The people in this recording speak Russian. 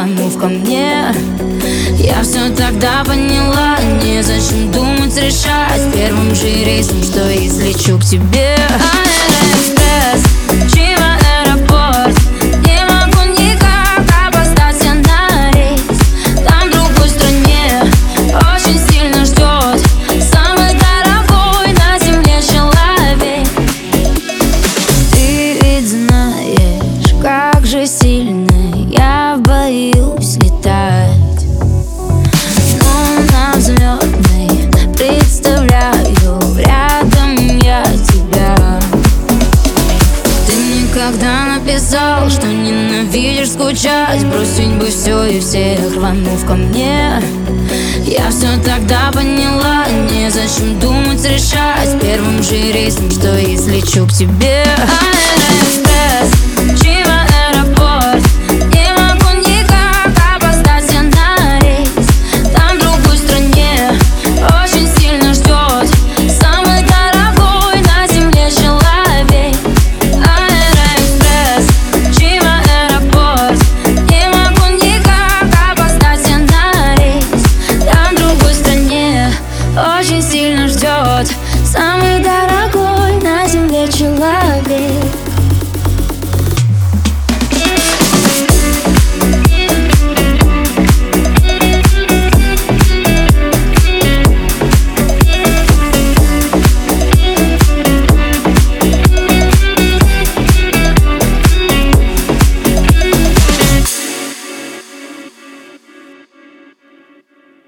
рванув ко мне. Я все тогда поняла, незачем думать, решать первым же рейсом, что если лечу к тебе. Аэроэкспресс, Чима, аэропорт. Не могу никак опоздать я на рейс. Там в другой стране очень сильно ждет самый дорогой на земле человек. Ты ведь знаешь, как же сильно я боюсь летать. Но на взлетной представляю рядом я тебя. Ты никогда написал, что ненавидишь скучать, бросить бы все и всех, рванув ко мне. Я все тогда поняла, незачем думать, решать первым же рейсом, что если лечу к тебе. Аэроэкспресс,